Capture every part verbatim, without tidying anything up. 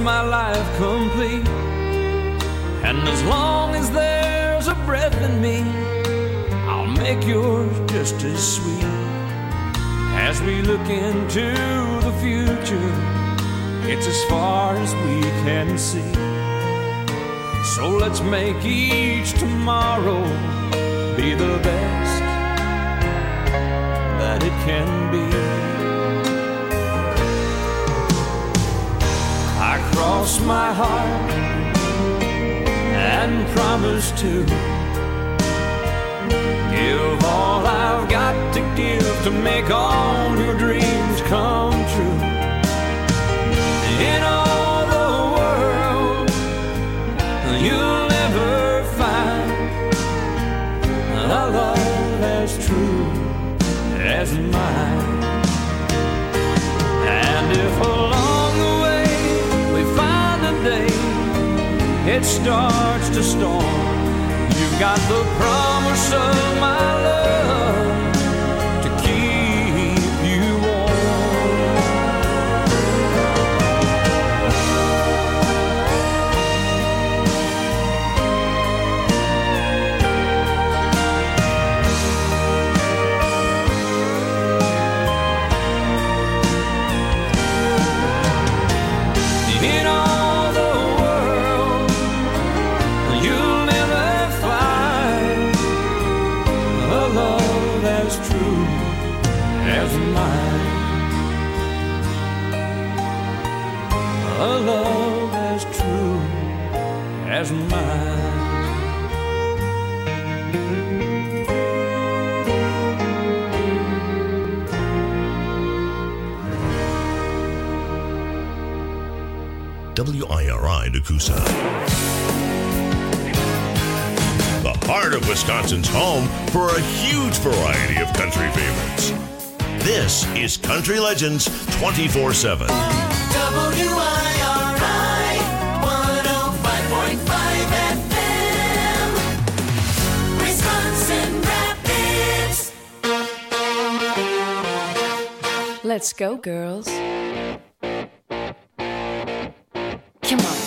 my life complete. And as long as there's a breath in me, I'll make yours just as sweet. As we look into the future, it's as far as we can see. So let's make each tomorrow be the best that it can be. I cross my heart and promise to give all I've got to give to make all your dreams come true. In all the world, you'll never find a love as true as mine. And if along the way we find a day it starts to storm, you've got the promise of my love to keep you warm. In all the world, you'll never find a love as true as mine. A love as true as mine. W I R I Nakusa. The heart of Wisconsin's home for a huge variety of country favorites. This is Country Legends twenty-four seven. W I R I one oh five point five F M, Wisconsin Rapids. Let's go, girls. Come on.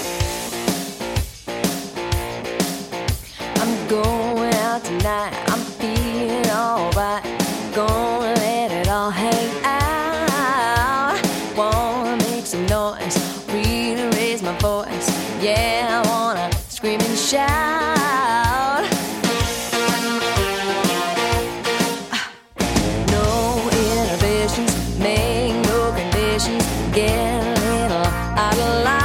I'm going out tonight. I'm feeling alright. Gonna let it all hang out. Wanna make some noise, really raise my voice. Yeah, I wanna scream and shout. No inhibitions, make no conditions. Get a little out of line.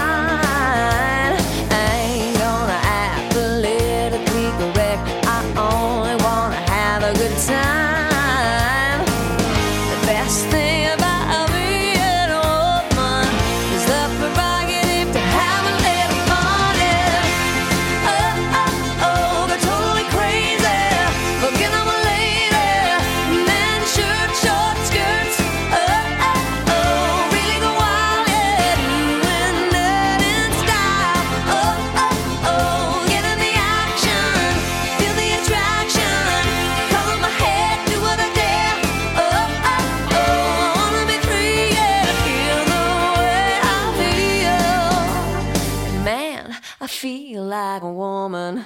Like a woman.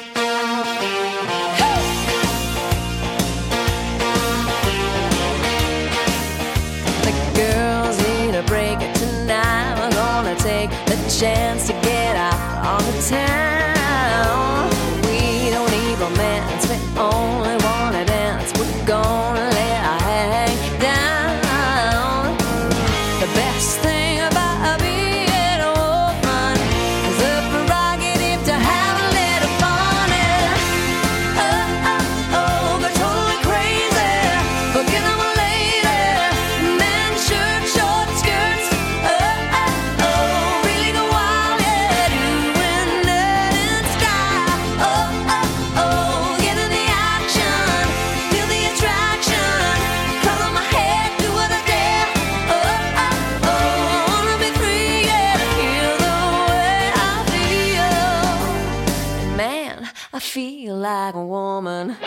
The girls need a break tonight. We're gonna take the chance to get out on the town. We don't need romance, we only wanna dance. We're gonna let our hang down. The best thing about being a woman is the prerogative to have a little fun. Oh, oh, oh, go totally crazy. Forget I'm a lady. Men, shirt, short skirts. Oh, oh, oh, really go wild, yeah. Doing that in sky. Oh, oh, oh, get in the action. Feel the attraction. Color my head, do what I dare. Oh, oh, oh, wanna be free, yeah. To feel the way I feel. Man, I feel like a woman.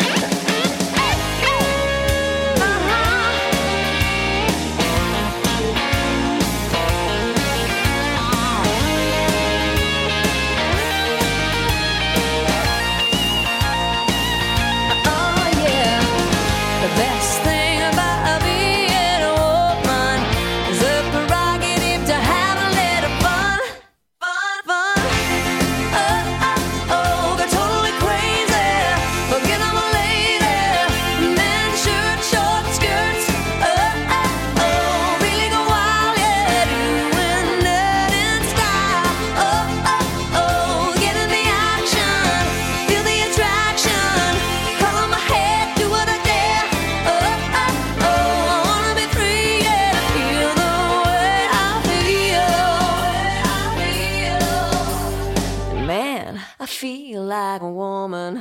woman.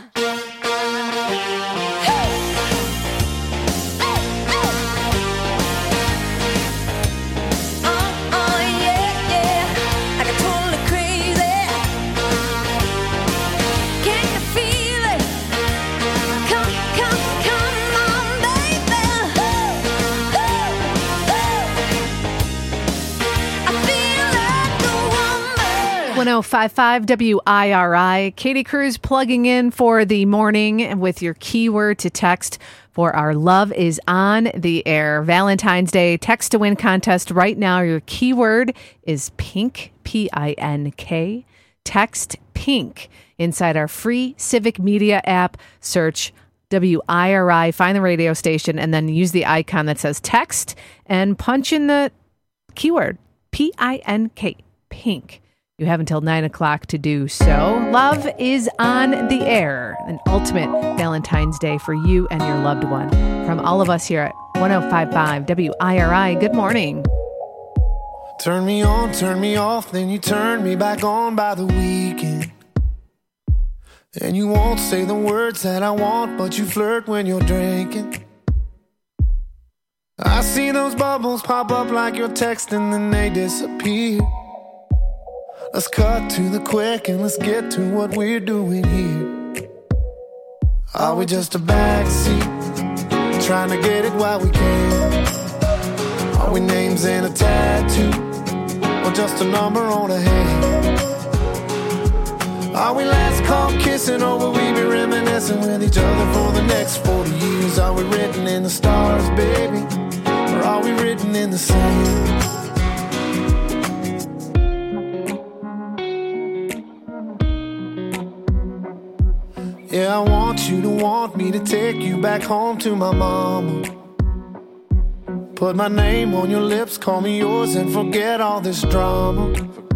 one oh five point five W I R I. Katie Cruz plugging in for the morning with your keyword to text for our Love is on the Air Valentine's Day text to win contest. Right now, your keyword is pink, P I N K. Text pink inside our free Civic Media app. Search W I R I, find the radio station, and then use the icon that says text and punch in the keyword P I N K, pink. You have until nine o'clock to do so. Love is on the air. An ultimate Valentine's Day for you and your loved one. From all of us here at one oh five point five W I R I, good morning. Turn me on, turn me off, then you turn me back on by the weekend. And you won't say the words that I want, but you flirt when you're drinking. I see those bubbles pop up like you're texting, then they disappear. Let's cut to the quick and let's get to what we're doing here. Are we just a backseat, trying to get it while we can? Are we names and a tattoo, or just a number on a hand? Are we last call kissing, or will we be reminiscing with each other for the next forty years? Are we written in the stars, baby, or are we written in the sand? Yeah, I want you to want me to take you back home to my mama. Put my name on your lips, call me yours, and forget all this drama.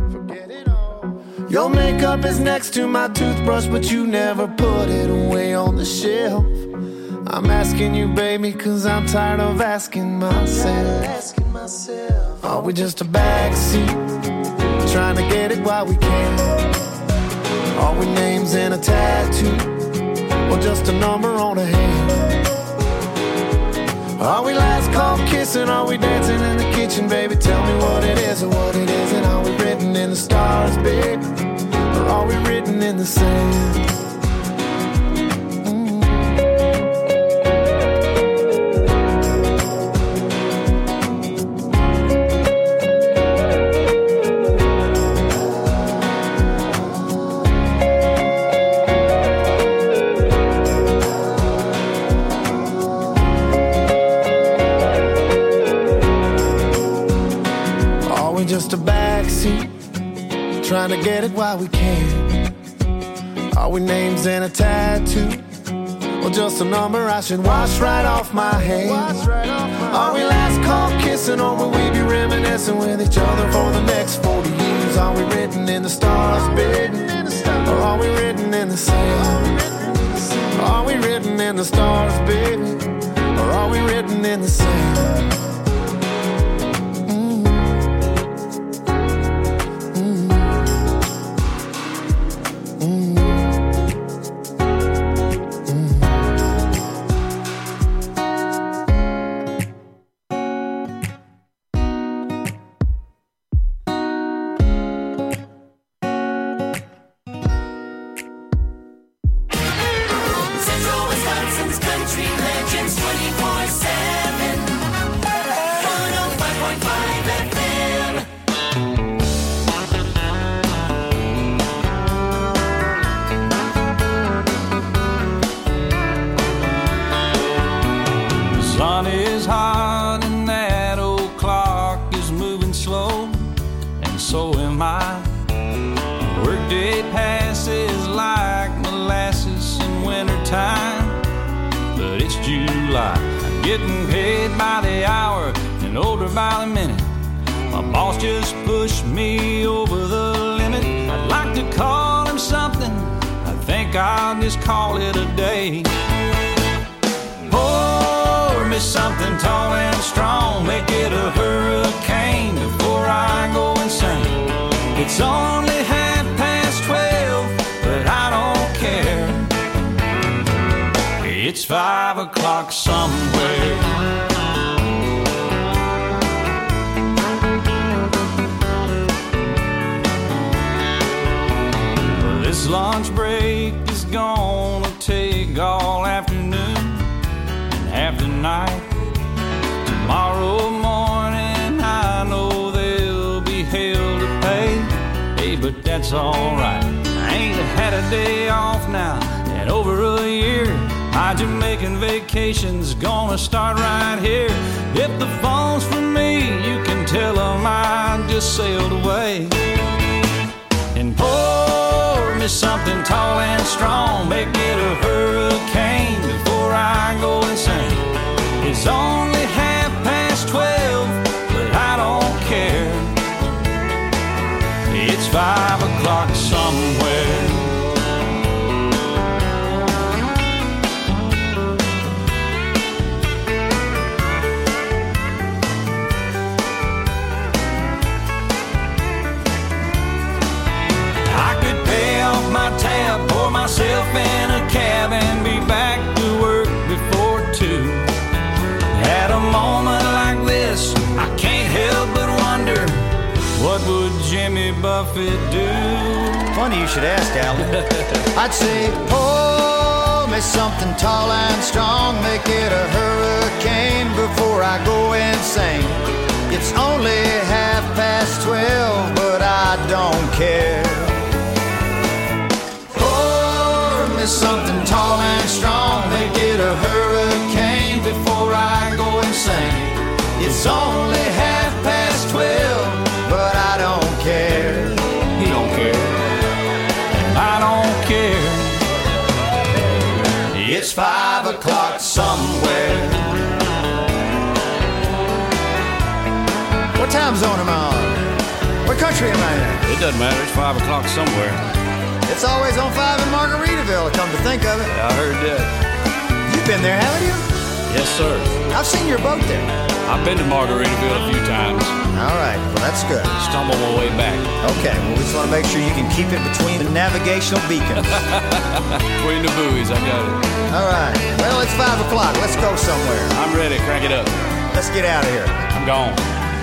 Your makeup is next to my toothbrush, but you never put it away on the shelf. I'm asking you, baby, cause I'm tired of asking myself. Are we just a backseat, trying to get it while we can? Are we names and a tattoo, or just a number on a hand? Are we last call kissing? Are we dancing in the kitchen, baby? Tell me what it is or what it isn't. Are we written in the stars, baby, or are we written in the sand? Just a backseat, trying to get it while we can. Are we names and a tattoo, or just a number I should wash right off my hands? Are we last call kissing, or will we be reminiscing with each other for the next forty years? Are we written in the stars, baby, or are we written in the sand? Are we written in the stars, baby, or are we written in the sand? Getting paid by the hour and older by the minute. My boss just pushed me over the limit. I'd like to call him something, I think I'll just call it a day. Pour me something tall and strong, make it a hurricane before I go insane. It's only half past twelve, but I don't care. It's five o'clock somewhere. This lunch break is gonna take all afternoon and half the night. Tomorrow morning I know there'll be hell to pay. Hey, but that's alright. I ain't had a day off now in over a year. My Jamaican vacation's gonna start right here. If the phone's for me, you can tell them I just sailed away. And pour me something tall and strong, make it a hurricane before I go insane. It's only half past twelve, but I don't care. It's five o'clock somewhere. Tab, pour myself in a cab and be back to work before two. At a moment like this, I can't help but wonder, what would Jimmy Buffett do? Funny you should ask, Alan. I'd say, pour me something tall and strong, make it a hurricane before I go insane. It's only half past twelve, but I don't care. Something tall and strong, make it a hurricane before I go insane. It's only half past twelve, but I don't care. You don't care, and I don't care. It's five o'clock somewhere. What time zone am I on? What country am I in? It doesn't matter, it's five o'clock somewhere. It's always on five in Margaritaville, come to think of it. Yeah, I heard that. You've been there, haven't you? Yes, sir. I've seen your boat there. I've been to Margaritaville a few times. All right, well, that's good. Stumble my way back. Okay, well, we just want to make sure you can keep it between the navigational beacons. Between the buoys, I got it. All right, well, it's five o'clock. Let's go somewhere. I'm ready. Crank it up. Let's get out of here. I'm gone.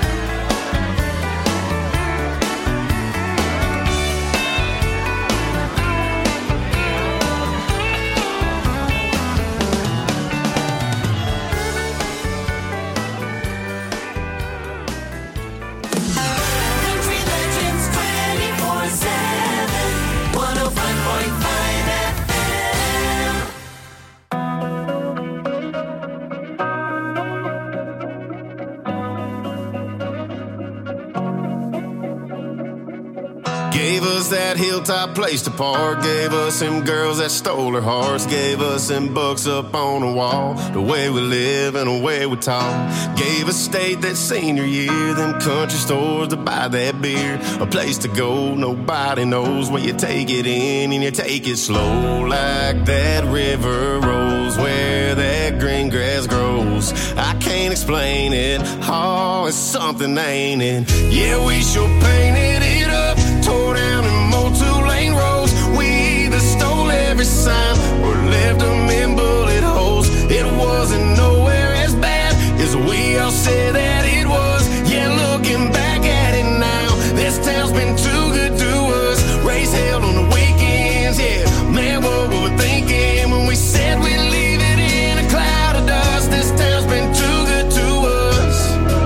Gave us that hilltop place to park. Gave us them girls that stole our hearts. Gave us them books up on the wall. The way we live and the way we talk. Gave us state that senior year. Them country stores to buy that beer. A place to go, nobody knows. Where you take it in and you take it slow. Like that river rolls where that green grass grows. I can't explain it. Oh, it's something, ain't it? Yeah, we sure painted it up. Tore down and mowed two-lane roads. We either stole every sign or left them in bullet holes. It wasn't nowhere as bad as we all said that it was. Yeah, looking back at it now, this town's been too good to us. Race held on the weekends, yeah. Man, what were we thinking when we said we'd leave it in a cloud of dust? This town's been too good to us.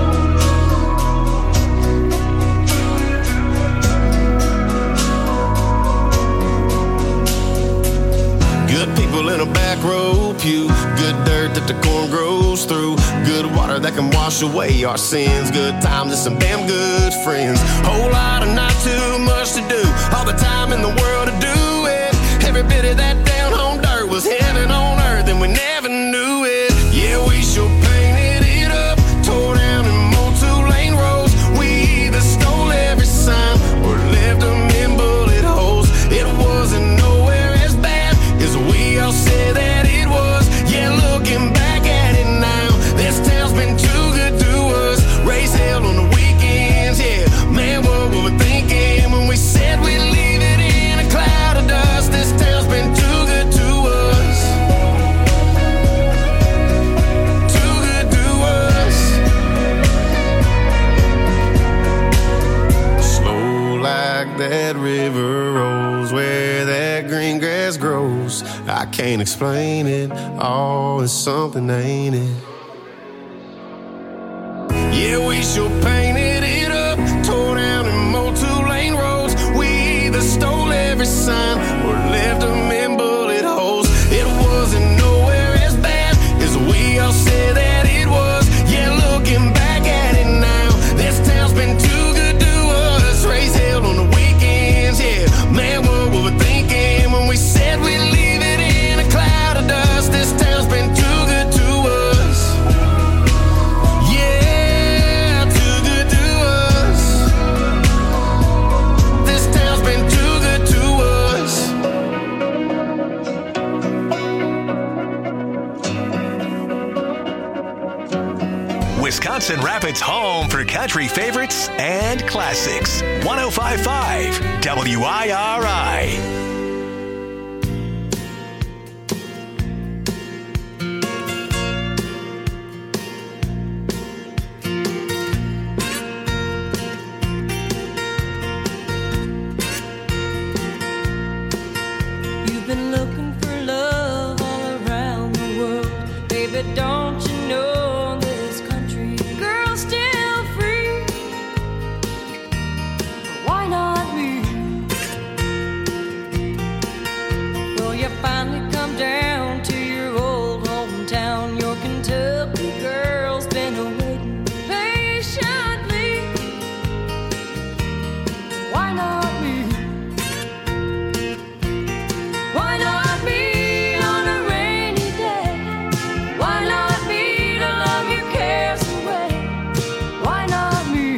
Good people in a back row pew. Good dirt that the corn grows through. Good water that can wash away our sins. Good times and some damn good friends. Whole lot of not too much to do. All the time in the world to do it. Every bit of that down home dirt was heaven on earth and we never knew it. Yeah, we sure painted it up. Tore down and mowed two-lane roads. We either stole every sign or left them in bullet holes. It wasn't nowhere as bad as we all said that it was. Yeah, looking back at it now, this town's been too good to us. Race held on the weekends, yeah. Man, what were we thinking when we said we'd leave it in a cloud of dust? This town's been too good to us. grows. I can't explain it. Oh, it's something, ain't it? Yeah, we sure painted it up, tore down and mowed two-lane roads. We either stole every sign or left them in bullet holes. It wasn't nowhere as bad as we all said that it was. Yeah, looking back at it now, this town's been too good to us. Raise hell on the weekends, yeah. Man, what were we thinking when we said we'd leave it in a cloud of dust? This town's been too good to us. Yeah, too good to us. This town's been too good to us. Wisconsin Rapids' home for country favorites and classics. one oh five point five W I R I. You've been looking for love all around the world. Baby, don't you know this country girl's still free? Why not me? Well, you finally come down to your old hometown. Your Kentucky girl's been waiting patiently. Why not me? Why not me on a rainy day? Why not me to love your cares away? Why not me?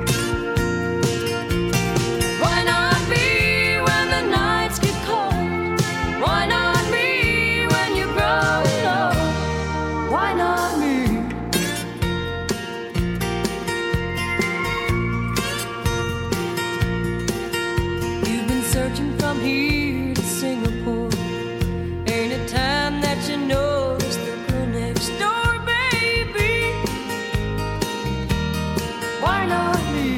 Why not me when the nights get cold? Why not me when you grow old? Why not me? You've been searching from here to Singapore. Ain't it time that you notice the girl next door, baby? Why not me?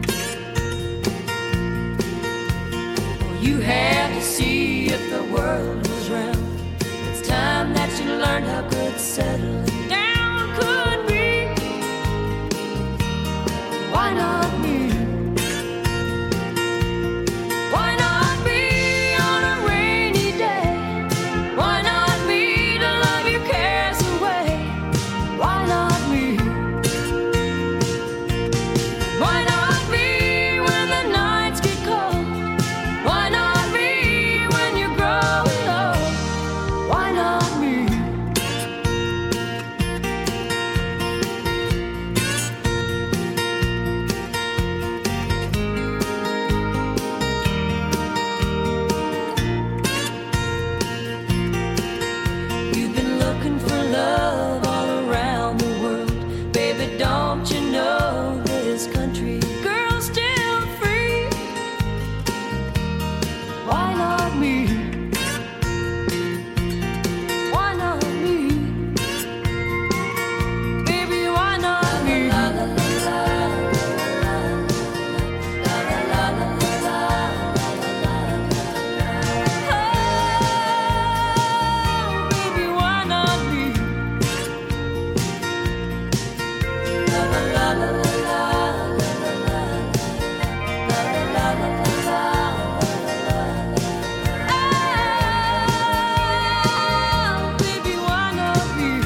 Well, you had to see if the world was round. It's time that you learned how good settling down could be. Why not me? Why not me on a rainy day? Why not me to love your cares away? Why not me? Why not me when the nights get cold? Why not me when you're growing old? Why not me? You've been looking for love all around the world. Baby, don't you know this country girl's still free? Why not me? Why not me? Baby, why not me? La la la la la la la la la Oh, baby, why not me? La la la la la la la la la la Oh, baby, why not me?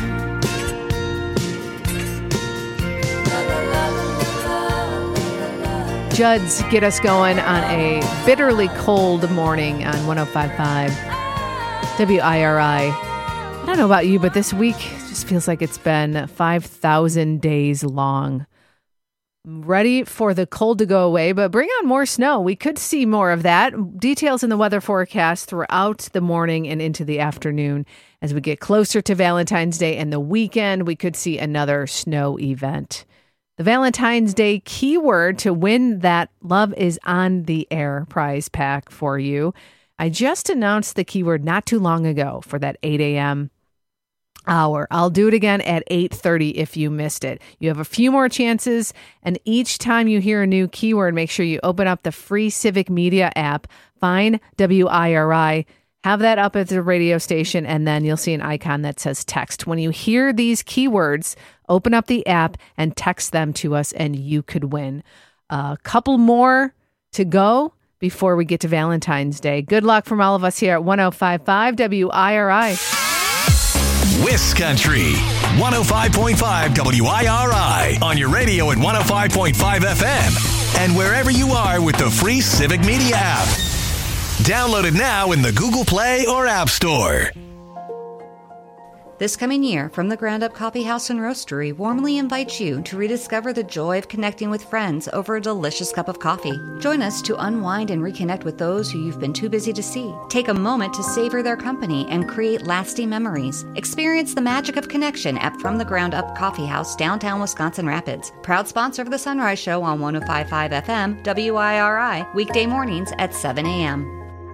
La la la la la. Judds get us going on a bitterly cold morning on one oh five point five W I R I. I don't know about you, but this week just feels like it's been five thousand days long. Ready for the cold to go away, but bring on more snow. We could see more of that. Details in the weather forecast throughout the morning and into the afternoon. As we get closer to Valentine's Day and the weekend, we could see another snow event. The Valentine's Day keyword to win that Love is on the Air prize pack for you. I just announced the keyword not too long ago for that eight a.m. hour. I'll do it again at eight thirty if you missed it. You have a few more chances, and each time you hear a new keyword, make sure you open up the free Civic Media app, find W I R I, Have that up at the radio station, and then you'll see an icon that says text. When you hear these keywords, open up the app and text them to us, and you could win. A couple more to go before we get to Valentine's Day. Good luck from all of us here at one oh five point five W I R I. Wiscountry, one oh five point five W I R I, on your radio at one oh five point five F M, and wherever you are with the free Civic Media app. Download it now in the Google Play or App Store. This coming year, From the Ground Up Coffee House and Roastery warmly invites you to rediscover the joy of connecting with friends over a delicious cup of coffee. Join us to unwind and reconnect with those who you've been too busy to see. Take a moment to savor their company and create lasting memories. Experience the magic of connection at From the Ground Up Coffee House, downtown Wisconsin Rapids. Proud sponsor of the Sunrise Show on one oh five point five F M, W I R I, weekday mornings at seven a.m.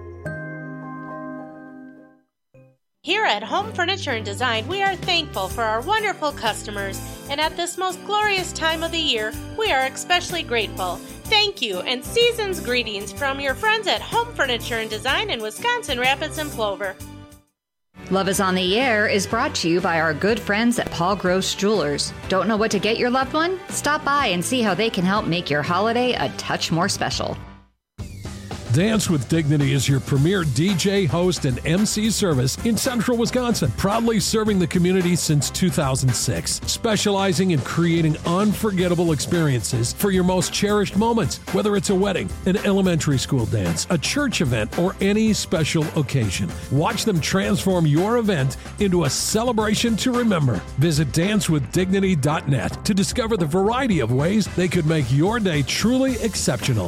Here at Home Furniture and Design, we are thankful for our wonderful customers, and at this most glorious time of the year, we are especially grateful. Thank you, and season's greetings from your friends at Home Furniture and Design in Wisconsin Rapids and Plover. Love is on the Air is brought to you by our good friends at Paul Gross Jewelers. Don't know what to get your loved one? Stop by and see how they can help make your holiday a touch more special. Dance with Dignity is your premier D J, host, and M C service in central Wisconsin, proudly serving the community since two thousand six, specializing in creating unforgettable experiences for your most cherished moments, whether it's a wedding, an elementary school dance, a church event, or any special occasion. Watch them transform your event into a celebration to remember. Visit dance with dignity dot net to discover the variety of ways they could make your day truly exceptional.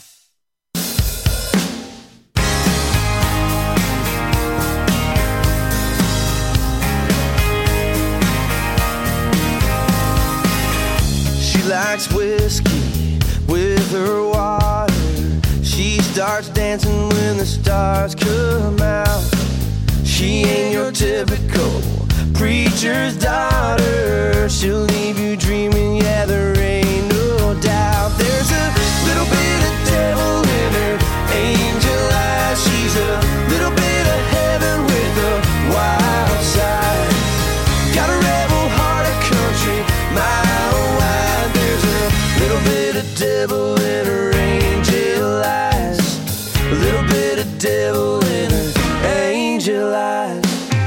Likes whiskey with her water. She starts dancing when the stars come out. She ain't your typical preacher's daughter. She'll leave you dreaming, yeah, there ain't no doubt. There's a little bit of devil in her angel eyes. She's a little bit of heaven with a wild side. Got a rebel heart of country, mile wide. Little bit of devil in her angel eyes. A little bit of devil in her angel eyes.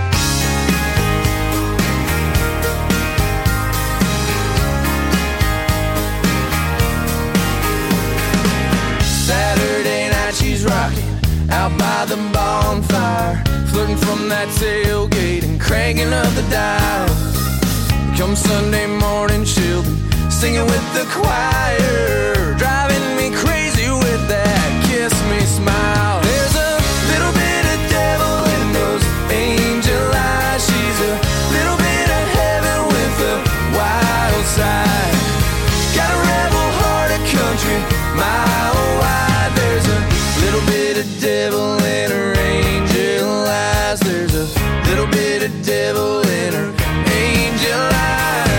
Saturday night she's rocking out by the bonfire, flirting from that tailgate and cranking up the dial. Come Sunday morning she'll be singing with the choir, driving me crazy with that kiss me smile. There's a little bit of devil in those angel eyes. She's a little bit of heaven with a wild side. Got a rebel heart of country, mile wide. There's a little bit of devil in her angel eyes. There's a little bit of devil in her angel eyes.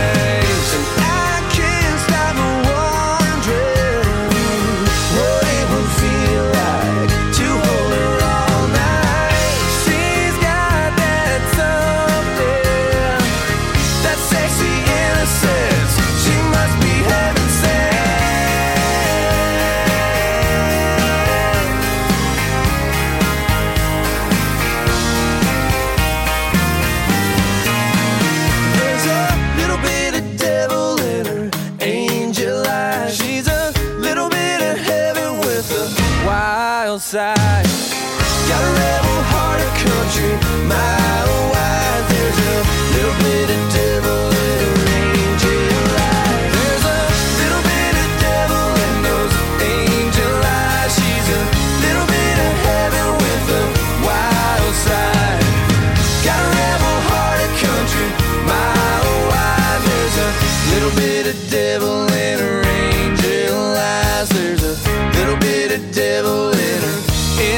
Side. Got a rebel heart of country, mile wide. There's a little bit of devil in her angel eyes. There's a little bit of devil in those angel eyes. She's a little bit of heaven with a wild side. Got a rebel heart of country, mile wide. There's a little bit of devil in her angel eyes. There's a little bit of devil in her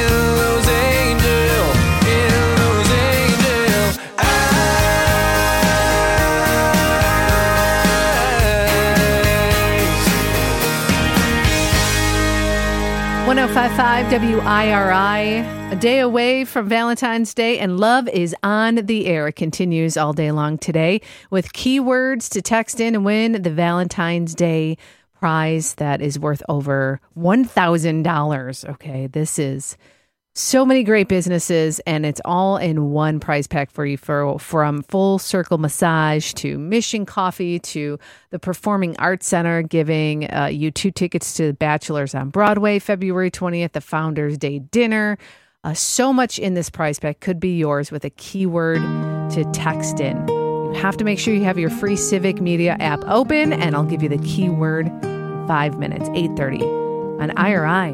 five five W I R I. A day away from Valentine's Day, and love is on the air. It continues all day long today with keywords to text in and win the Valentine's Day prize that is worth over one thousand dollars. Okay, this is so many great businesses, and it's all in one prize pack for you, for from Full Circle Massage to Mission Coffee to the Performing Arts Center, giving uh, you two tickets to Bachelors on Broadway, February twentieth, the Founders Day dinner. Uh, so much in this prize pack could be yours with a keyword to text in. You have to make sure you have your free Civic Media app open, and I'll give you the keyword in five minutes, eight thirty on I R I.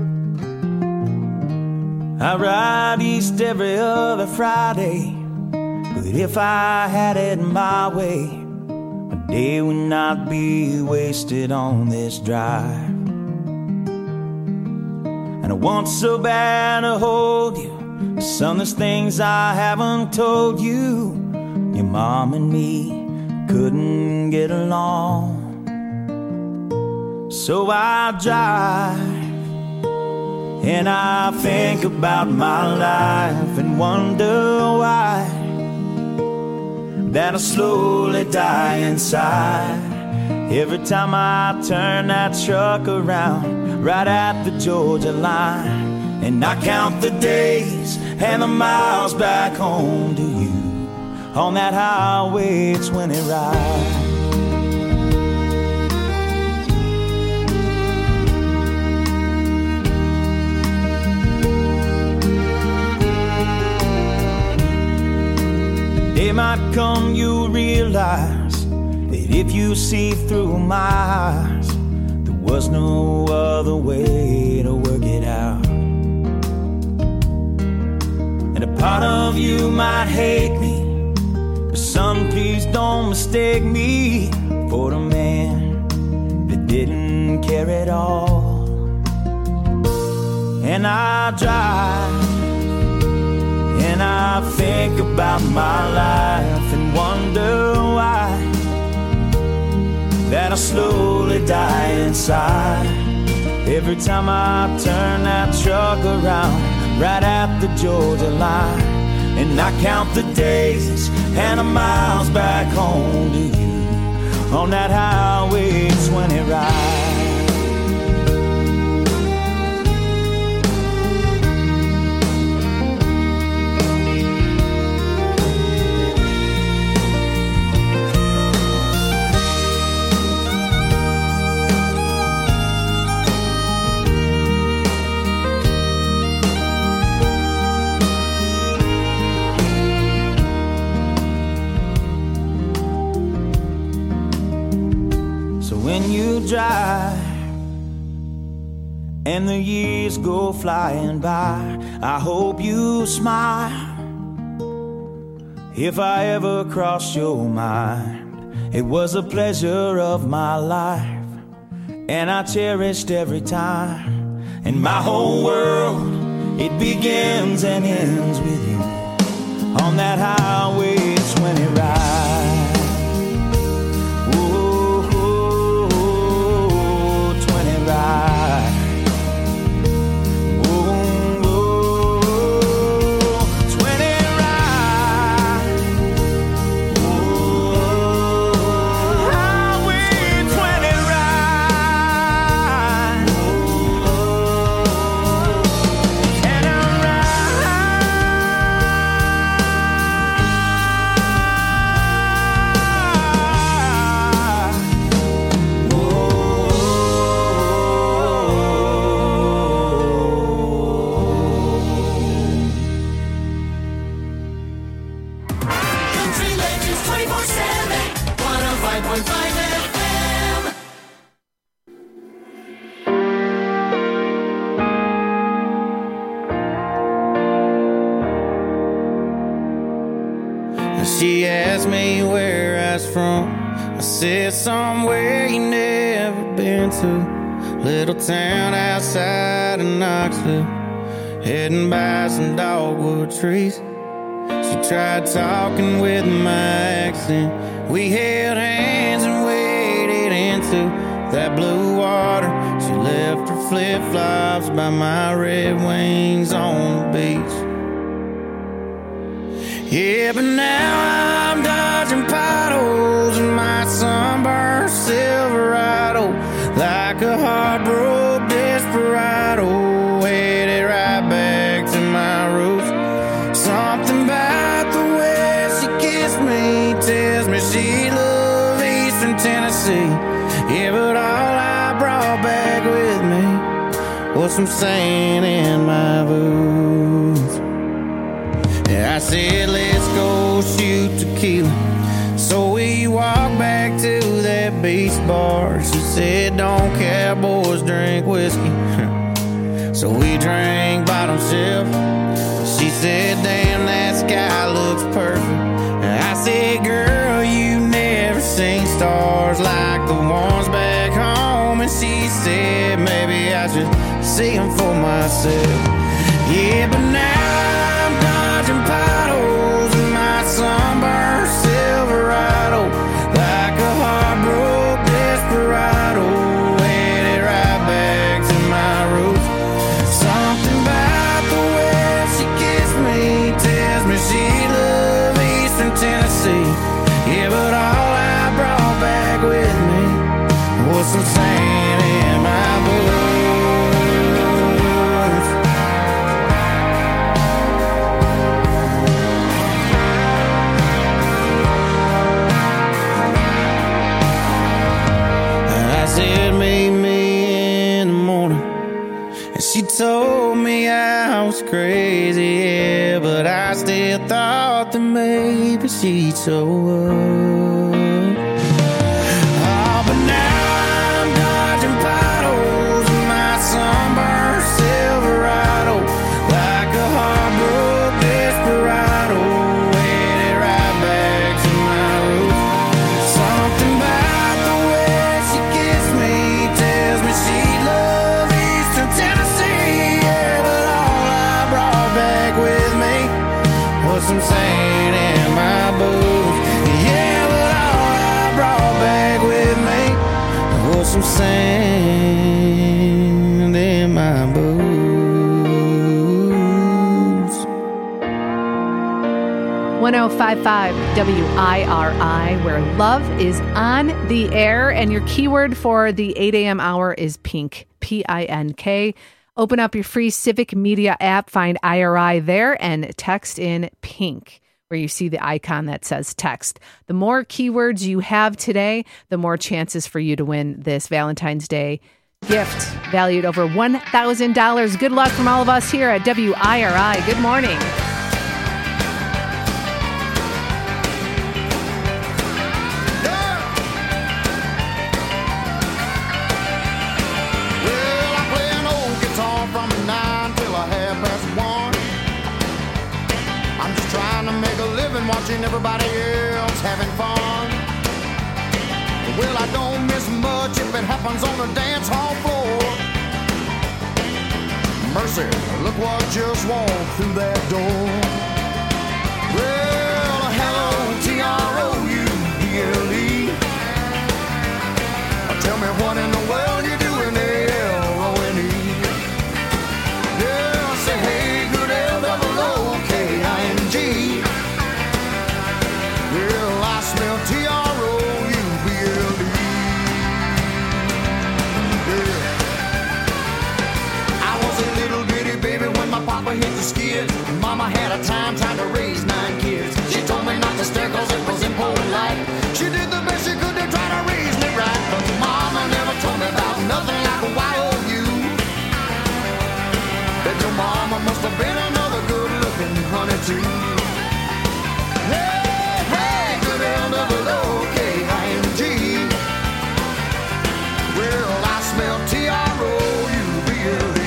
I ride east every other Friday, but if I had it my way, my day would not be wasted on this drive. And I want so bad to hold you, son, there's things I haven't told you. Your mom and me couldn't get along, so I drive and I think about my life and wonder why that I slowly die inside every time I turn that truck around right at the Georgia line. And I count the days and the miles back home to you on that highway twenty ride. Day might come, you'll realize that if you see through my eyes, there was no other way to work it out. And a part of you might hate me, but son, please don't mistake me for the man that didn't care at all. And I drive and I think about my life and wonder why that I slowly die inside every time I turn that truck around right at the Georgia line. And I count the days and the miles back home to you on that highway twenty ride. When you drive and the years go flying by, I hope you smile if I ever cross your mind. It was a pleasure of my life, and I cherished every time. And my whole world, it begins and ends with you on that highway twenty ride. She asked me where I was from. I said somewhere you never been to. Little town outside of Knoxville, heading by some dogwood trees. She tried talking with my accent. We held hands and waded into that blue water. She left her flip-flops by my Red Wings on the beach. Yeah, but now I'm dodging potholes in my sunburned Silverado, like a heartbroken desperado, headed right back to my roots. Something about the way she kissed me tells me she loved Eastern Tennessee. Yeah, but all I brought back with me was some sand in my boots. Yeah, I said, let's go shoot tequila. So we walked back to that beach bar. She said, don't cowboys drink whiskey. So we drank bottom shelf. She said, damn, that sky looks perfect. And I said, girl, you never seen stars like the ones back home. And she said, maybe I should see them for myself. Yeah, but now I'm dodging potholes in my sunburned Silverado, like a heartbroken desperado, headed right back to my roots. Something about the way she kissed me tells me she loved Eastern Tennessee. Yeah, but all I brought back with me was some sand in my boots. Said meet me in the morning, and she told me I was crazy, yeah, but I still thought that maybe she'd show up. Oh, but now I'm dodging potholes in my sunburned Silverado, like a heartbroken desperado, headed right back to my roots. Something about the way she kissed me tells me she loved Eastern Tennessee. Yeah, but all I brought back with me was some sand in my boots. Yeah, but all I brought back with me was some sand in my boots. one oh five point five W I R I, where love is on the air. And your keyword for the eight a.m. hour is pink, P I N K. Open up your free Civic Media app, find I R I there, and text in pink, where you see the icon that says text. The more keywords you have today, the more chances for you to win this Valentine's Day gift valued over one thousand dollars. Good luck from all of us here at W I R I. Good morning. Watching everybody else having fun. Well, I don't miss much if it happens on the dance hall floor. Mercy, look what just walked through that door. Well, hello, T R O U B L E. Tell me what in the world you doing there, L O N E. Yeah, I say, hey, good L double O K I N G. Well, I smell T R O U B L E. Yeah. I was a little bitty baby when my papa hit the skids. Mama had a time trying to raise nine kids. She told me not to stare cause it was impolite. She did the best she could to try to raise me right. But mama never told me about nothing like a Y O U. Bet your mama must have been another good looking honey too. Hey! L double O K I N G. Well, I smell T R O U B L E.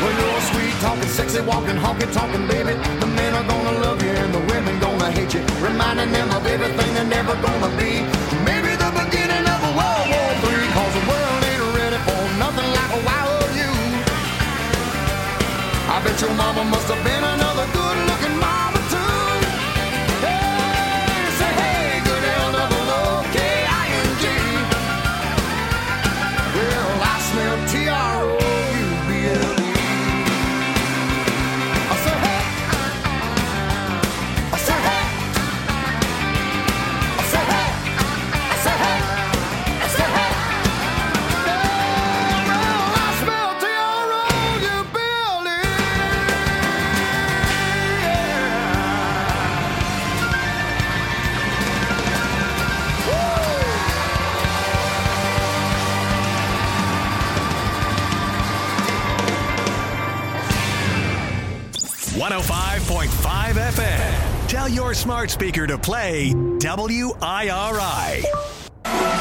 Talking sexy, walking, honky, talking, baby. The men are gonna love you and the women gonna hate you. Remember reminding them of everything they're never gonna be. Maybe the beginning of a World War Three, cause the world ain't ready for nothing like a wild you. I bet your mama must have been another good-looking mama too. Hey, say hey, good L double O K I N G. Well, I smell T R O U B L E. I say hey. I say hey. I say hey. I say hey. I say hey. Well, I smell T R O U B L E. one oh five point five F M. Tell your smart speaker to play W I R I.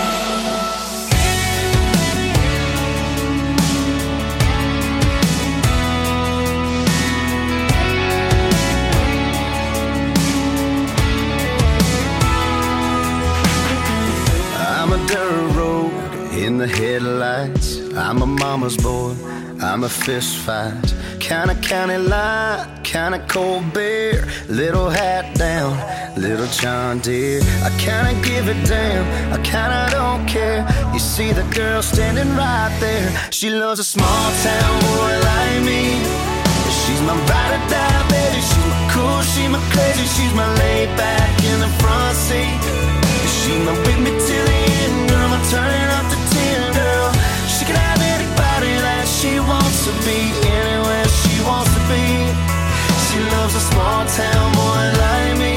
I'm a dirt road in the headlights. I'm a mama's boy. I'm a fist fight. Kinda county line, kinda cold beer. Little hat down, little John Deere. I kinda give it damn, I kinda don't care. You see the girl standing right there. She loves a small town boy like me. She's my ride or die, baby. She's my cool, she's my crazy. She's my laid back in the front seat. She's my with me till the end, girl. I'm turning up the ten, girl. She can have anybody that she wants to be, anywhere she wants to be. She loves a small town boy like me.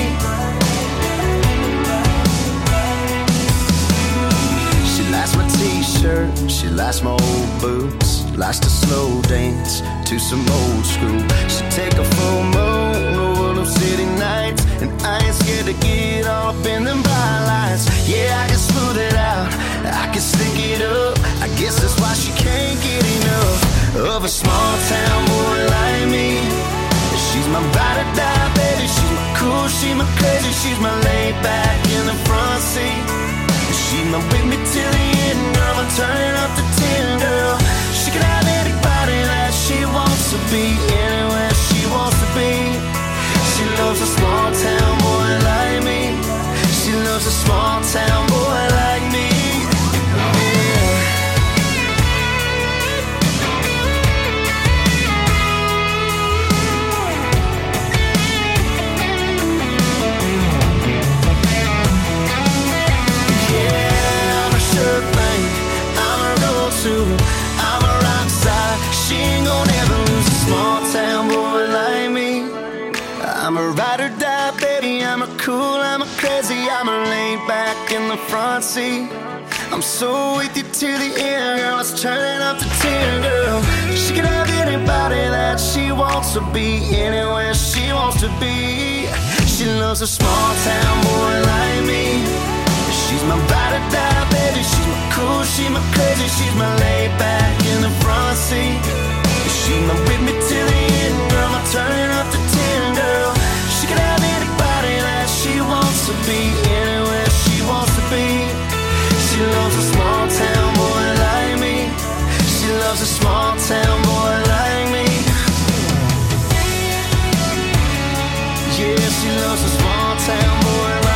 She likes my t-shirt, she likes my old boots, likes to slow dance to some old school. She take a full moon over them city nights, and I ain't scared to get all up in them bright lights. Yeah, I can smooth it out, I can stick it up. I guess that's why she can't get enough of a small town boy like me. She's my ride or die, baby. She's my cool, she's my crazy. She's my laid back in the front seat. She's my with me till the end, girl. I'm turning up the ten, girl. She can have anybody that she wants to be, anywhere she wants to be. She loves a small town boy like me. She loves a small town boy like me. I'm a rock star. She ain't gonna ever lose a small town boy like me. I'm a ride or die, baby. I'm a cool, I'm a crazy. I'm a laid back in the front seat. I'm so with you to the end, girl. It's turning up the ten, girl. She can have anybody that she wants to be, anywhere she wants to be. She loves a small town boy like me. She's my ride or die, baby. She's my cool, she's my crazy. She's my laid back in the front seat. She's my with me till the end, girl. I'm turning up the ten, girl. She can have anybody that she wants to be, anywhere she wants to be. She loves a small town boy like me. She loves a small town boy like me. Yeah, she loves a small town boy like me.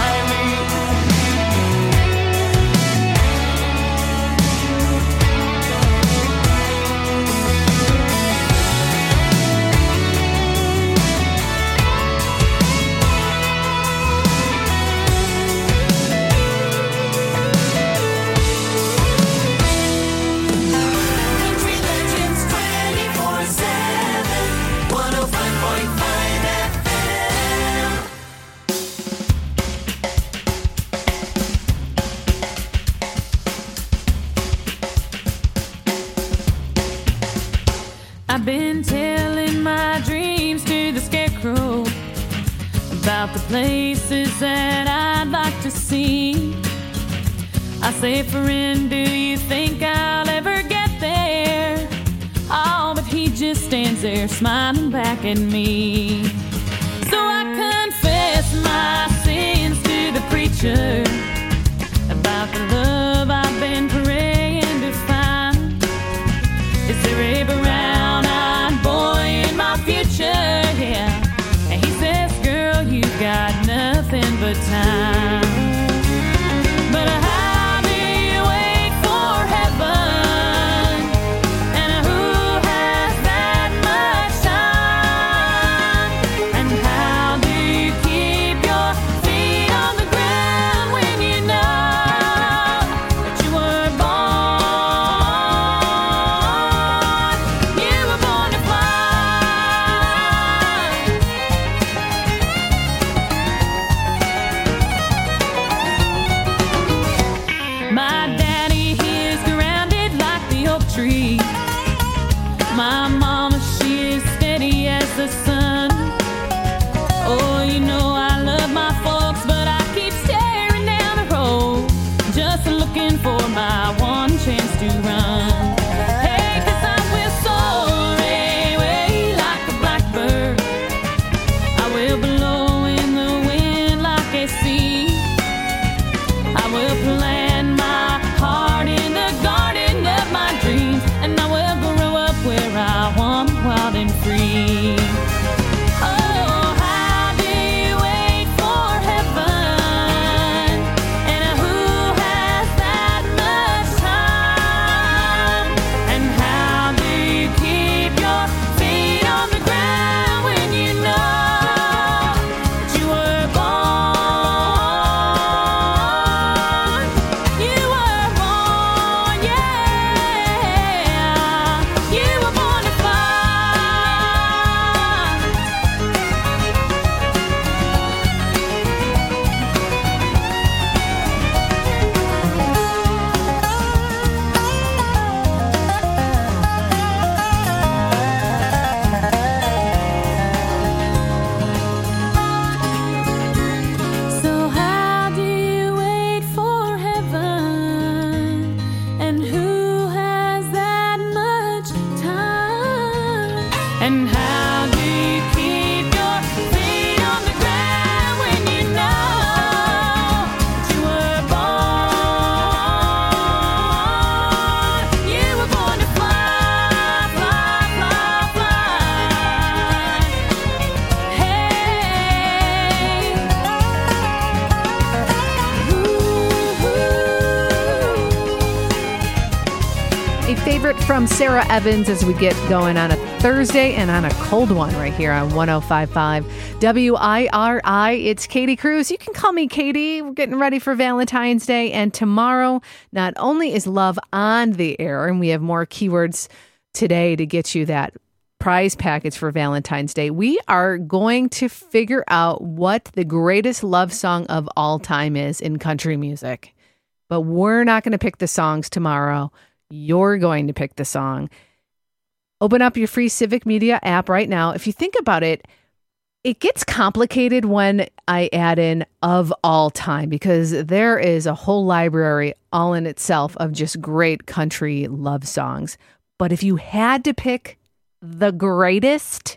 I've been telling my dreams to the scarecrow about the places that I'd like to see. I say, friend, do you think I'll ever get there? Oh, but he just stands there smiling back at me. So I confess my sin. future, about the love I've been praying to find. Is there a brown-eyed boy in my future? Yeah. And he says, girl, you've got nothing but time. But how do you wait for heaven? And who has that much time? And how do you keep your feet on the ground when you know that you were born? You were born to fly. My daddy, he is grounded like the oak tree. My mama, she is steady as the sun. Oh, you know I love my folks, but I keep staring down the road, just looking for my one chance to run. Hey, 'cause I will soar away like a blackbird. I will blow in the wind like a sea. I will plant my heart in the garden of my dreams, and I will grow up where I want, wild and free. Oh, how do you wait for heaven? And who has that much time? And how do you keep your feet on the ground when you know that you were born? You were born, yeah. You were born to fly. So how do you wait for heaven? And who has that much time? And how do you keep your feet on the ground when you know that you were born? You were born to fly, fly, fly, fly. A favorite from Sarah Evans as we get going on a Thursday and on a cold one right here on one oh five point five W I R I. It's Katie Cruz. You can call me Katie. We're getting ready for Valentine's Day. And tomorrow, not only is love on the air, and we have more keywords today to get you that prize package for Valentine's Day, we are going to figure out what the greatest love song of all time is in country music. But we're not going to pick the songs tomorrow. You're going to pick the song. Open up your free Civic Media app right now. If you think about it, it gets complicated when I add in of all time, because there is a whole library all in itself of just great country love songs. But if you had to pick the greatest,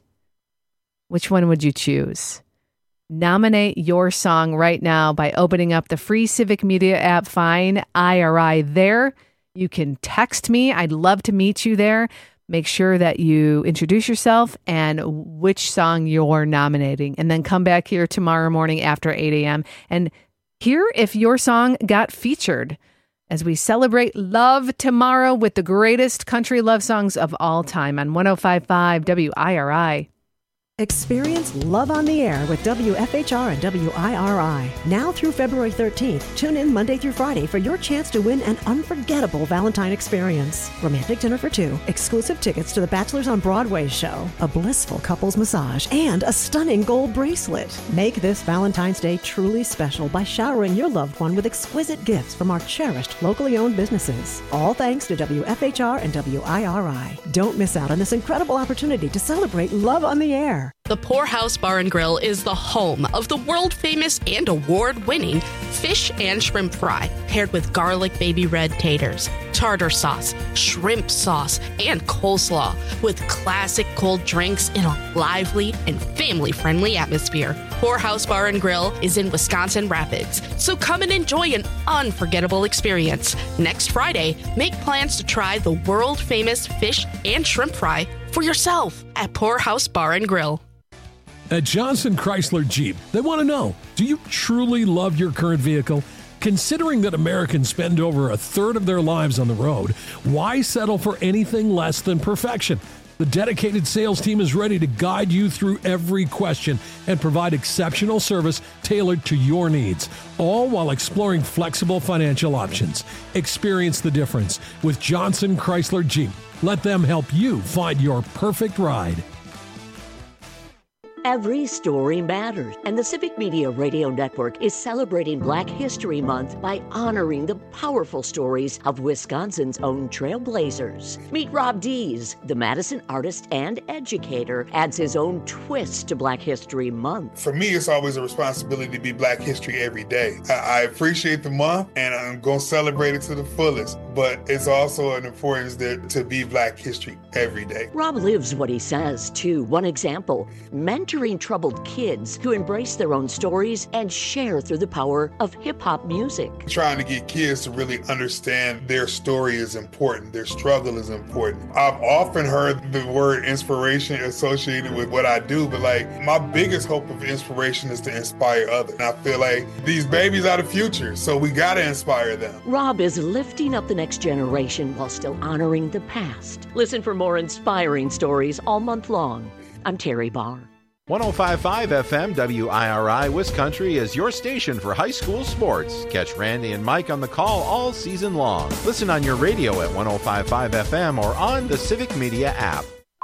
which one would you choose? Nominate your song right now by opening up the free Civic Media app. Find I R I there. You can text me. I'd love to meet you there. Make sure that you introduce yourself and which song you're nominating. And then come back here tomorrow morning after eight a.m. and hear if your song got featured as we celebrate love tomorrow with the greatest country love songs of all time on one oh five point five W I R I. Experience Love on the Air with W F H R and W I R I. Now through February thirteenth, tune in Monday through Friday for your chance to win an unforgettable Valentine experience. Romantic dinner for two, exclusive tickets to the Bachelors on Broadway show, a blissful couples massage, and a stunning gold bracelet. Make this Valentine's Day truly special by showering your loved one with exquisite gifts from our cherished locally owned businesses. All thanks to W F H R and W I R I. Don't miss out on this incredible opportunity to celebrate love on the air. The Poorhouse Bar and Grill is the home of the world-famous and award-winning fish and shrimp fry, paired with garlic baby red taters, tartar sauce, shrimp sauce, and coleslaw, with classic cold drinks in a lively and family-friendly atmosphere. Poorhouse Bar and Grill is in Wisconsin Rapids, so come and enjoy an unforgettable experience. Next Friday, make plans to try the world-famous fish and shrimp fry for yourself at Poorhouse Bar and Grill. At Johnson Chrysler Jeep, they want to know, do you truly love your current vehicle? Considering that Americans spend over a third of their lives on the road, why settle for anything less than perfection? The dedicated sales team is ready to guide you through every question and provide exceptional service tailored to your needs, all while exploring flexible financial options. Experience the difference with Johnson Chrysler Jeep. Let them help you find your perfect ride. Every story matters, and the Civic Media Radio Network is celebrating Black History Month by honoring the powerful stories of Wisconsin's own trailblazers. Meet Rob Dees, the Madison artist and educator, adds his own twist to Black History Month. For me, it's always a responsibility to be Black History every day. I, I appreciate the month, and I'm going to celebrate it to the fullest, but it's also an importance that, to be Black History every day. Rob lives what he says, too. One example, mentoring troubled kids to embrace their own stories and share through the power of hip-hop music. Trying to get kids to really understand their story is important, their struggle is important. I've often heard the word inspiration associated with what I do, but like my biggest hope of inspiration is to inspire others. And I feel like these babies are the future, so we gotta inspire them. Rob is lifting up the next generation while still honoring the past. Listen for more inspiring stories all month long. I'm Terry Barr. one oh five point five F M W I R I Wiscountry is your station for high school sports. Catch Randy and Mike on the call all season long. Listen on your radio at one oh five point five F M or on the Civic Media app.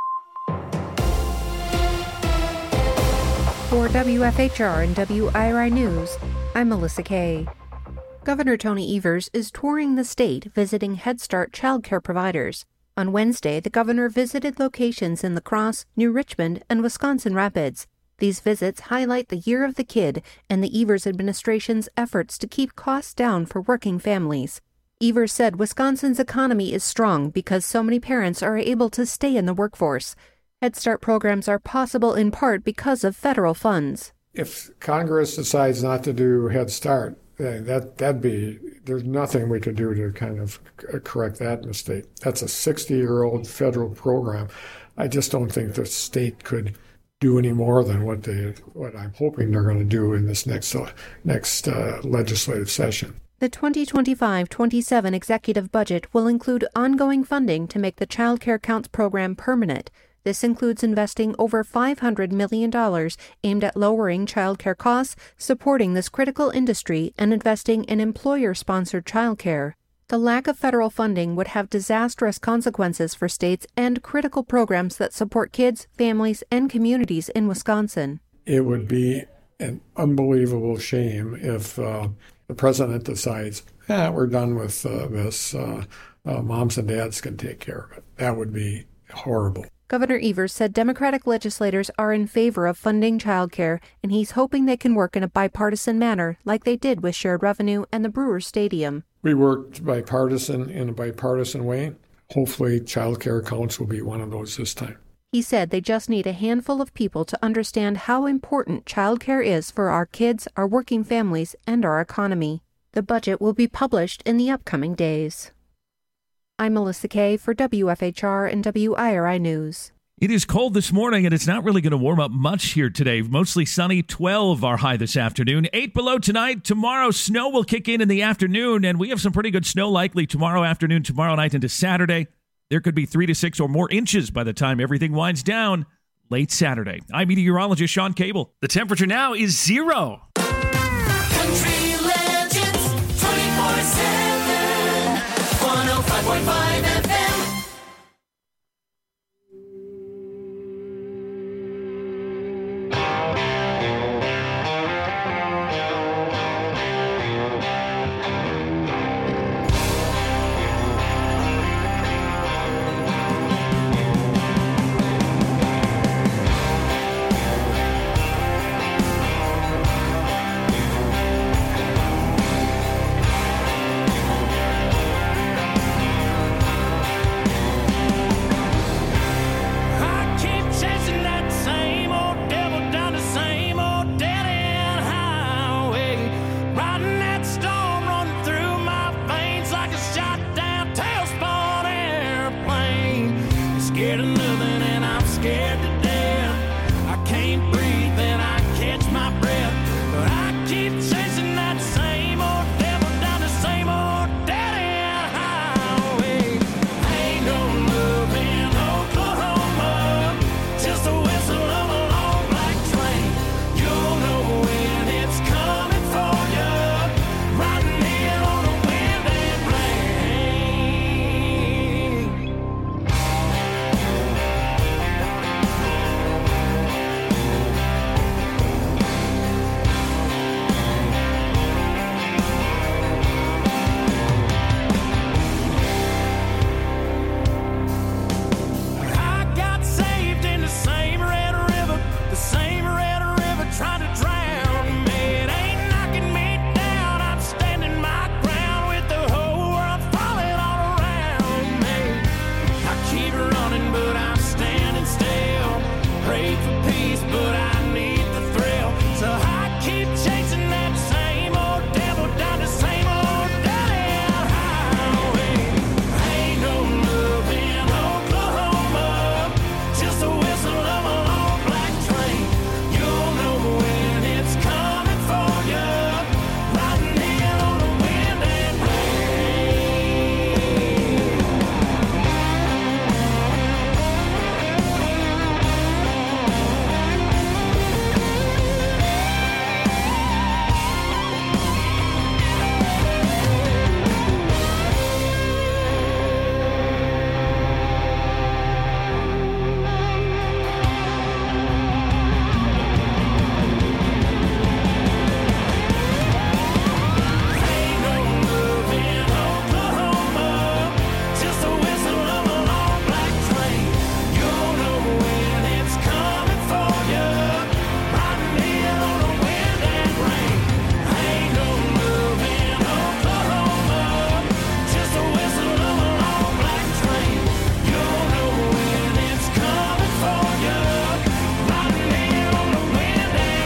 For W F H R and W I R I News, I'm Melissa Kay. Governor Tony Evers is touring the state visiting Head Start childcare providers. On Wednesday, the governor visited locations in La Crosse, New Richmond, and Wisconsin Rapids. These visits highlight the Year of the Kid and the Evers administration's efforts to keep costs down for working families. Evers said Wisconsin's economy is strong because so many parents are able to stay in the workforce. Head Start programs are possible in part because of federal funds. If Congress decides not to do Head Start, that that'd be, there's nothing we could do to kind of correct that mistake. That's a sixty-year-old federal program. I just don't think the state could do any more than what they, what I'm hoping they're going to do in this next uh, next uh, legislative session. The twenty twenty-five twenty-seven executive budget will include ongoing funding to make the Child Care Counts program permanent. This includes investing over five hundred million dollars aimed at lowering child care costs, supporting this critical industry, and investing in employer-sponsored child care. The lack of federal funding would have disastrous consequences for states and critical programs that support kids, families, and communities in Wisconsin. It would be an unbelievable shame if uh, the president decides, eh, we're done with uh, this, uh, uh, moms and dads can take care of it. That would be horrible. Governor Evers said Democratic legislators are in favor of funding childcare, and he's hoping they can work in a bipartisan manner like they did with shared revenue and the Brewers Stadium. We worked bipartisan in a bipartisan way. Hopefully child care counts will be one of those this time. He said they just need a handful of people to understand how important child care is for our kids, our working families, and our economy. The budget will be published in the upcoming days. I'm Melissa Kay for W F H R and W I R I News. It is cold this morning, and it's not really going to warm up much here today. Mostly sunny, twelve our high this afternoon, eight below tonight. Tomorrow, snow will kick in in the afternoon, and we have some pretty good snow likely tomorrow afternoon, tomorrow night into Saturday. There could be three to six or more inches by the time everything winds down late Saturday. I'm meteorologist Sean Cable. The temperature now is zero. Country Legends twenty-four seven, one oh five point five F M. scared of nothing and I'm scared to death. I can't breathe and I catch my breath, but I keep chasing that same old devil down the same old dead-end highway. Ain't no love in Oklahoma, just a whistle of a long black train. You'll know when it's coming for you, riding in on the wind and rain. I got saved in the same red river, the same red river trying to drown me. It ain't knocking me down, I'm standing my ground with the whole world falling all around me. I keep running, but I'm standing still. Pray for peace, but I need the thrill. So I keep chasing that same old devil down the same old dead-end highway. Ain't no love in Oklahoma, just a whistle of a long black train. You'll know when it's coming for you, riding in on the wind and Ain't no love in Oklahoma, just a whistle of a long black train. You'll know when it's coming for you, riding in on the wind and rain. Ain't no love in Oklahoma, just a whistle of a long black train. You'll know when it's coming for you, riding in on the wind and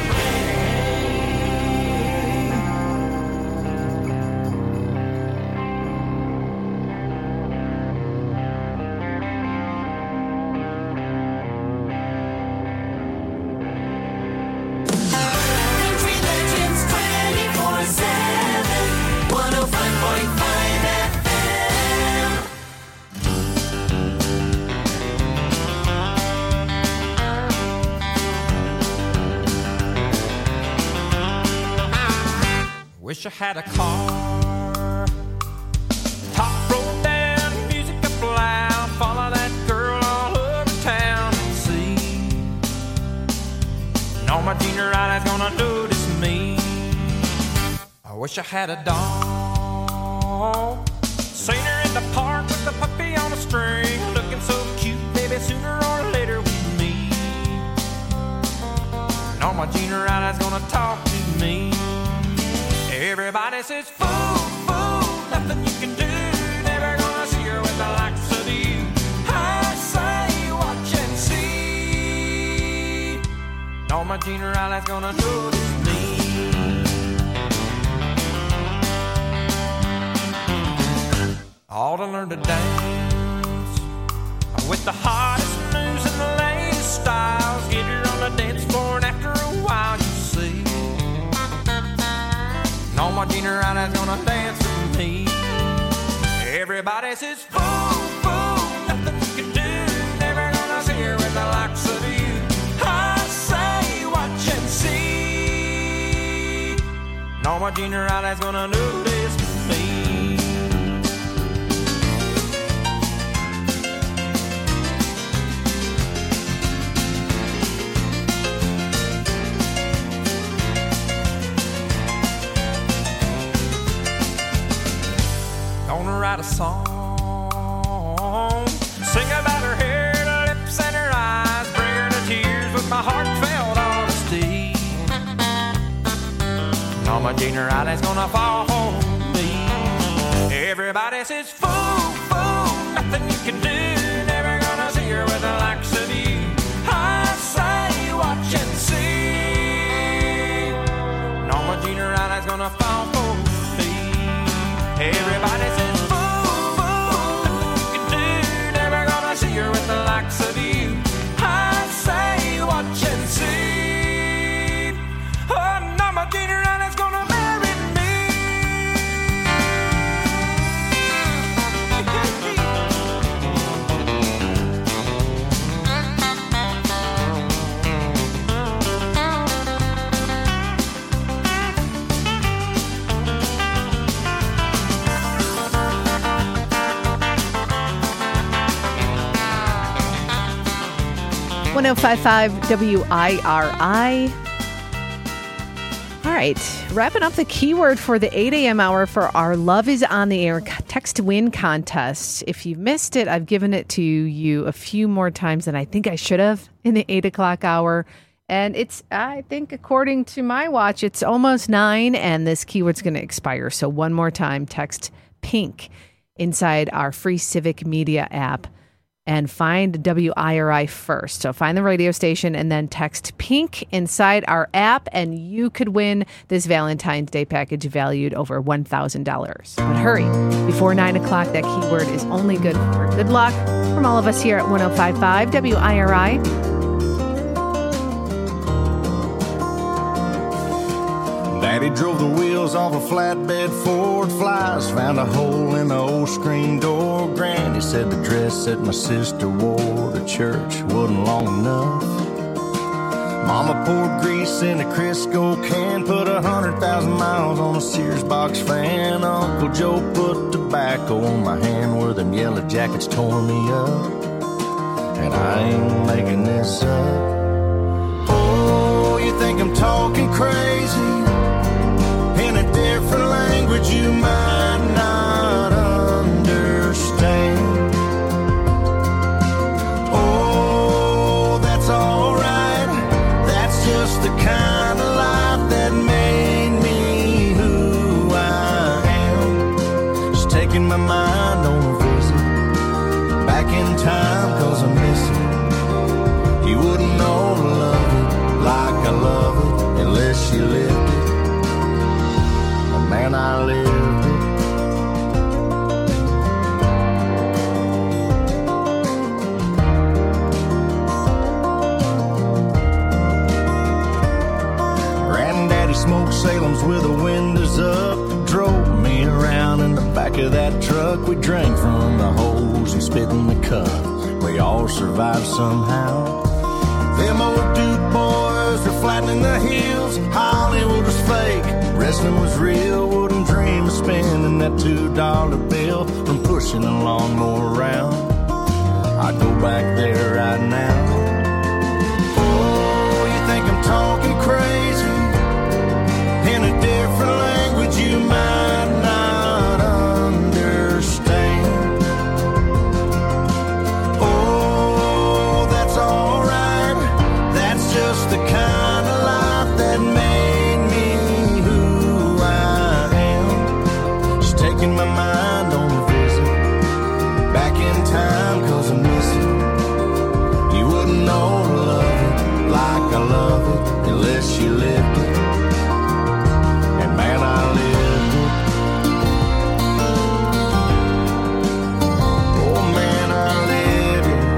Country Legends twenty-four seven, one oh five point five F M. Wish I had a car. Top roll down, music up loud, follow that girl all over town and see. And all my junior eyes gonna notice me. I wish I had a dog. Seen her in the park with the puppy on a string, looking so cute, baby, sooner or later we meet. And all my junior eyes gonna talk to me. Everybody says, fool, fool, nothing you can do. Never gonna see her with the likes of you. I say, watch and see. All my junior eyes gonna notice me. All to learn to dance with the hottest moves and the latest styles. Get her on the dance floor and after a while you see. And all my junior eyes gonna dance with me. Everybody says, fool, fool, nothing you can do. Never gonna see her with the likes of you. I say, watch and see. And all my junior eyes gonna notice me. Gonna write a song, sing about her hair, her lips, and her eyes, bring her to tears with my heartfelt honesty. And all my junior eyes gonna fall for me. Everybody says, fool, fool, nothing you can do. Never gonna see her with the likes of you. I say, watch and see. And all my junior eyes gonna fall for me. Everybody says, fool, fool, nothing you can do. Never gonna see her with the likes one oh five point five W I R I. All right, wrapping up the keyword for the eight a.m. hour for our Love is on the Air text to win contest. If you missed it, I've given it to you a few more times than I think I should have in the eight o'clock hour. And it's, I think, according to my watch, it's almost nine, and this keyword's going to expire. So one more time, text PINK inside our free Civic Media app and find W I R I first. So find the radio station and then text PINK inside our app, and you could win this Valentine's Day package valued over one thousand dollars. But hurry, before nine o'clock, that keyword is only good for good luck. From all of us here at one oh five point five W I R I. Daddy drove the wheels off a flatbed Ford Flies, found a hole in the old screen door. Granny said the dress that my sister wore to church wasn't long enough. Mama poured grease in a Crisco can, put a hundred thousand miles on a Sears box fan. Uncle Joe put tobacco on my hand where them yellow jackets tore me up. And I ain't making this up. Oh, you think I'm talking crazy? In a different language you might not understand. Oh, that's alright. That's just the kind of life that made me who I am. Just taking my mind on a visit back in time, cause I miss it. You wouldn't know to love it like I love it unless you lived it. Man, I lived it. Granddaddy smoked Salem's with the windows up, drove me around in the back of that truck. We drank from the holes and spit in the cup. We all survived somehow. Them old dude boys were flattening the hills. Hollywood was fake, wrestling was real. Wouldn't dream of spending that two dollar bill from pushing a lawnmower around. I'd go back there right now. Oh, you think I'm talking crazy? In a different language you might not understand. Oh, that's alright. That's just the kind of life that made me who I am. Just taking my mind on a visit back in time, cause I miss it. You wouldn't know to love it like I love it unless you lived it. And man, I lived it. Oh man, I lived it.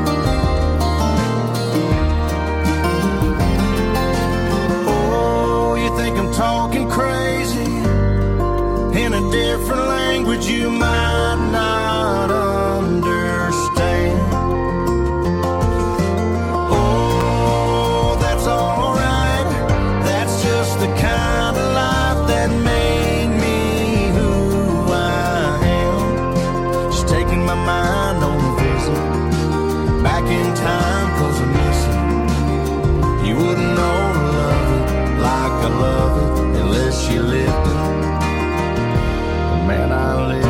Oh, you think I'm talking crazy? In a different language you might not understand. Oh, that's alright. That's just the kind of life that made me who I am. Just taking my mind on a visit back in time, cause I miss it. You wouldn't know to love it like I love it unless you lived it. Man, I lived it.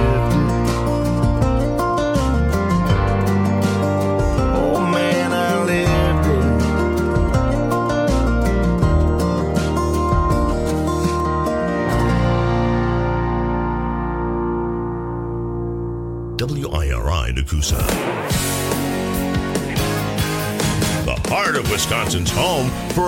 Oh man, I lived it. W I R I Nakusa. The heart of Wisconsin's home for